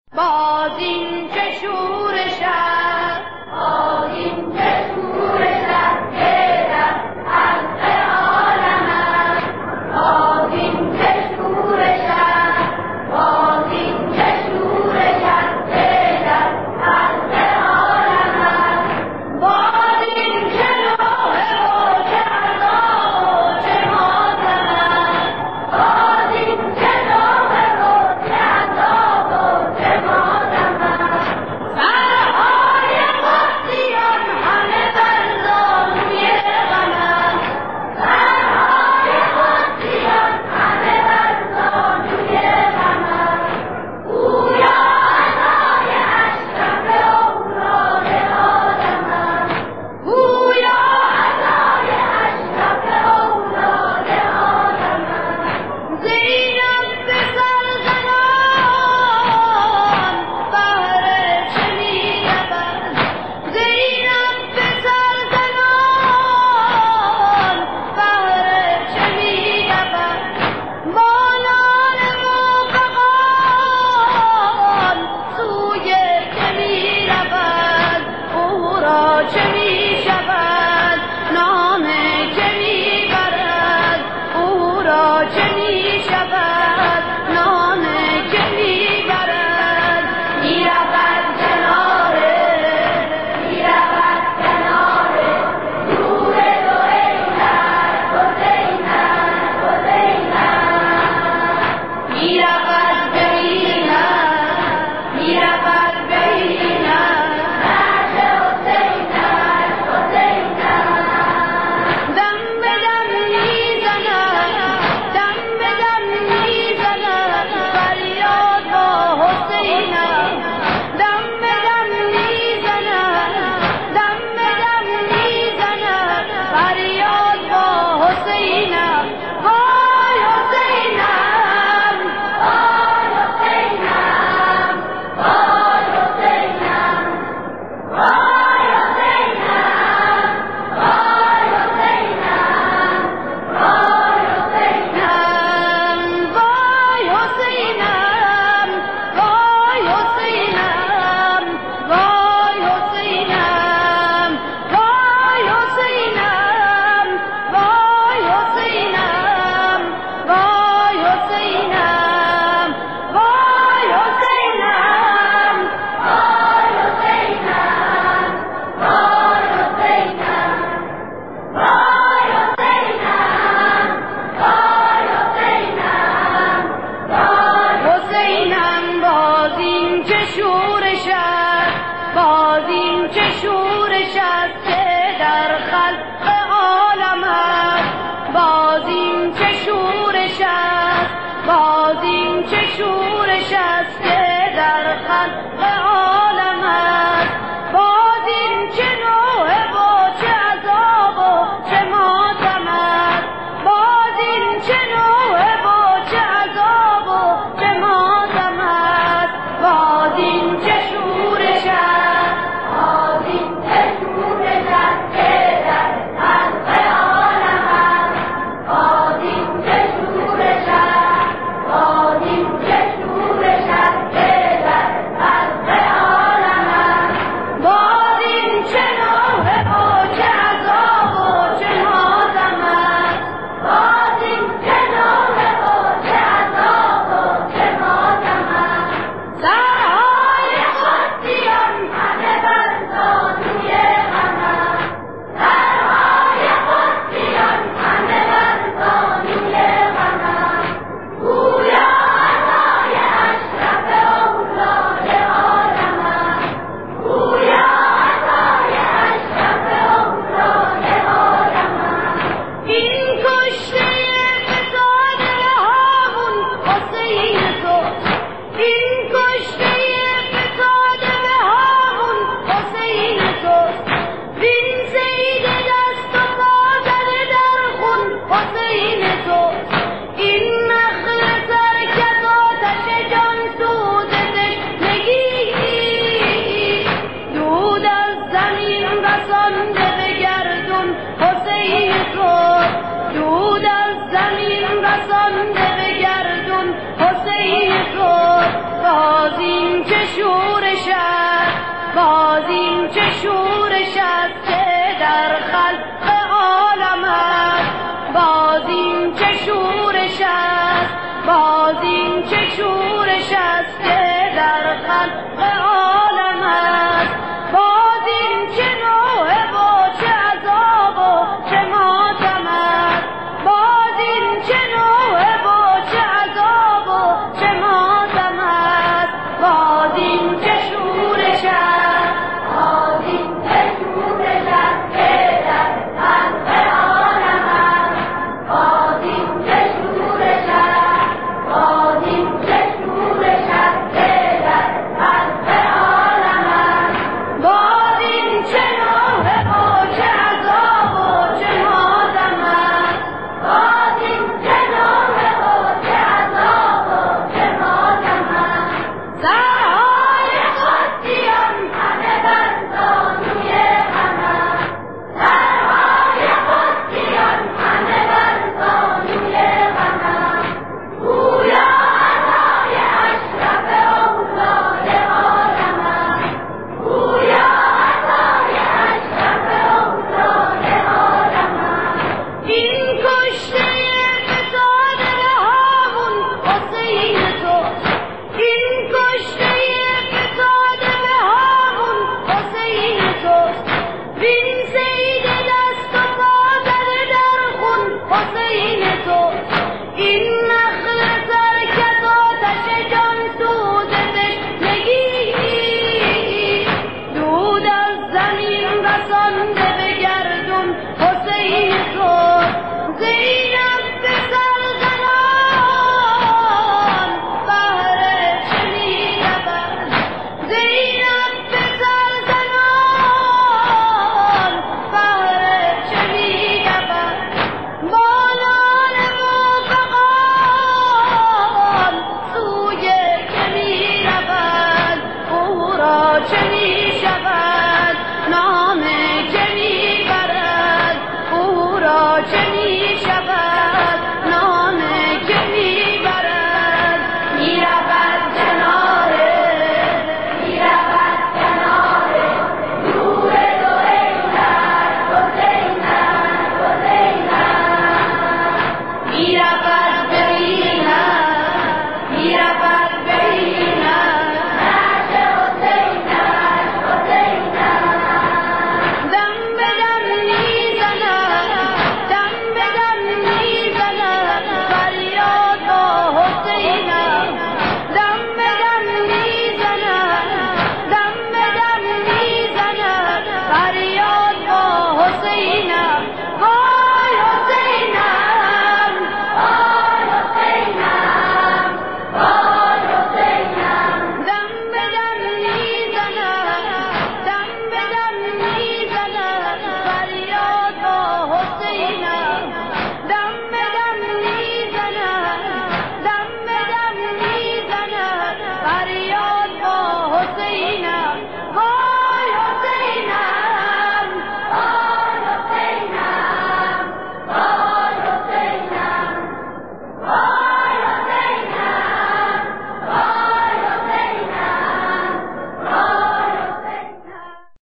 باز این چه شورش است، باز این چه شورش است که در خلق عالم است. باز این چه شورش است، باز این چه شورش است که در خلق عالم است. باز این چه نوحه و چه عذاب و چه ماتم است. باز این چه نوحه و چه عذاب و چه ماتم است. سرهای قدسیان همه بر زانوی غم است. سرهای قدسیان همه بر زانوی غم است. گویا عزای اشرف اولاد آدم است. گویا عزای اشرف اولاد آدم است. زینب به سر زنان بهر چه می‌رود. زینب به سر زنان بهر چه می‌رود. مانان موفقان سوی که می‌رود. او را چه می‌شود نامه که می‌برد. او را چه می‌شود نامه که می‌برد. می‌رود کناره، می‌رود کناره نور دو عینت حسینت حسینت. می‌رود ببیند، می‌رود ببیند نعش حسینت حسینت. دم به دم می‌زند، دم به دم می‌زند فریاد با حسینت. دم به دم می‌زند، دم به دم می‌زند فریاد با حسینت. وای حسینم، وای حسینم، وای حسینم، وای حسینم، وای حسینم، وای حسینم، وای حسینم، وای حسینم، وای حسینم، وای حسینم، وای حسینم، وای حسینم، وای حسینم، وای حسینم، وای حسینم، وای حسینم، وای حسینم، وای حسینم. باز این چه شورش است، باز این چه شورش است که در خلق عالم است. باز این چه شورش است، باز این چه شورش است که در خلق عالم است. باز این چه نوحه و چه عذاب و چه ماتم است. باز این چه نوحه و چه عذاب و چه ماتم است. باز این چه شورش است، باز این چه شورش است که در خلق عالم است. باز این چه شورش است، باز این چه شورش است که در خلق عالم است. باز این چه نوحه و چه عذاب و چه ماتم است. باز این چه نوحه و چه عذاب و چه ماتم است. سرهای قدسیان همه بر زانوی غم است. سرهای قدسیان همه بر زانوی غم است. گویا عزای اشرف اولاد آدم است. گویا عزای اشرف اولاد آدم است. این کشته فساد هامون حسین توست. این کشته فساد هامون حسین توست. وین صید دست و پا زده در خون حسین توست. این نخل سرکش آتش جان سوز تشنگی دود از زمین رسانده به گردون حسین توست. دود از زمین رسانده به گردون حسین توست. باز این باز این چه شورش است که در خلق عالم است، باز این چه شورش است، باز این چه شورش است که در خلق عالم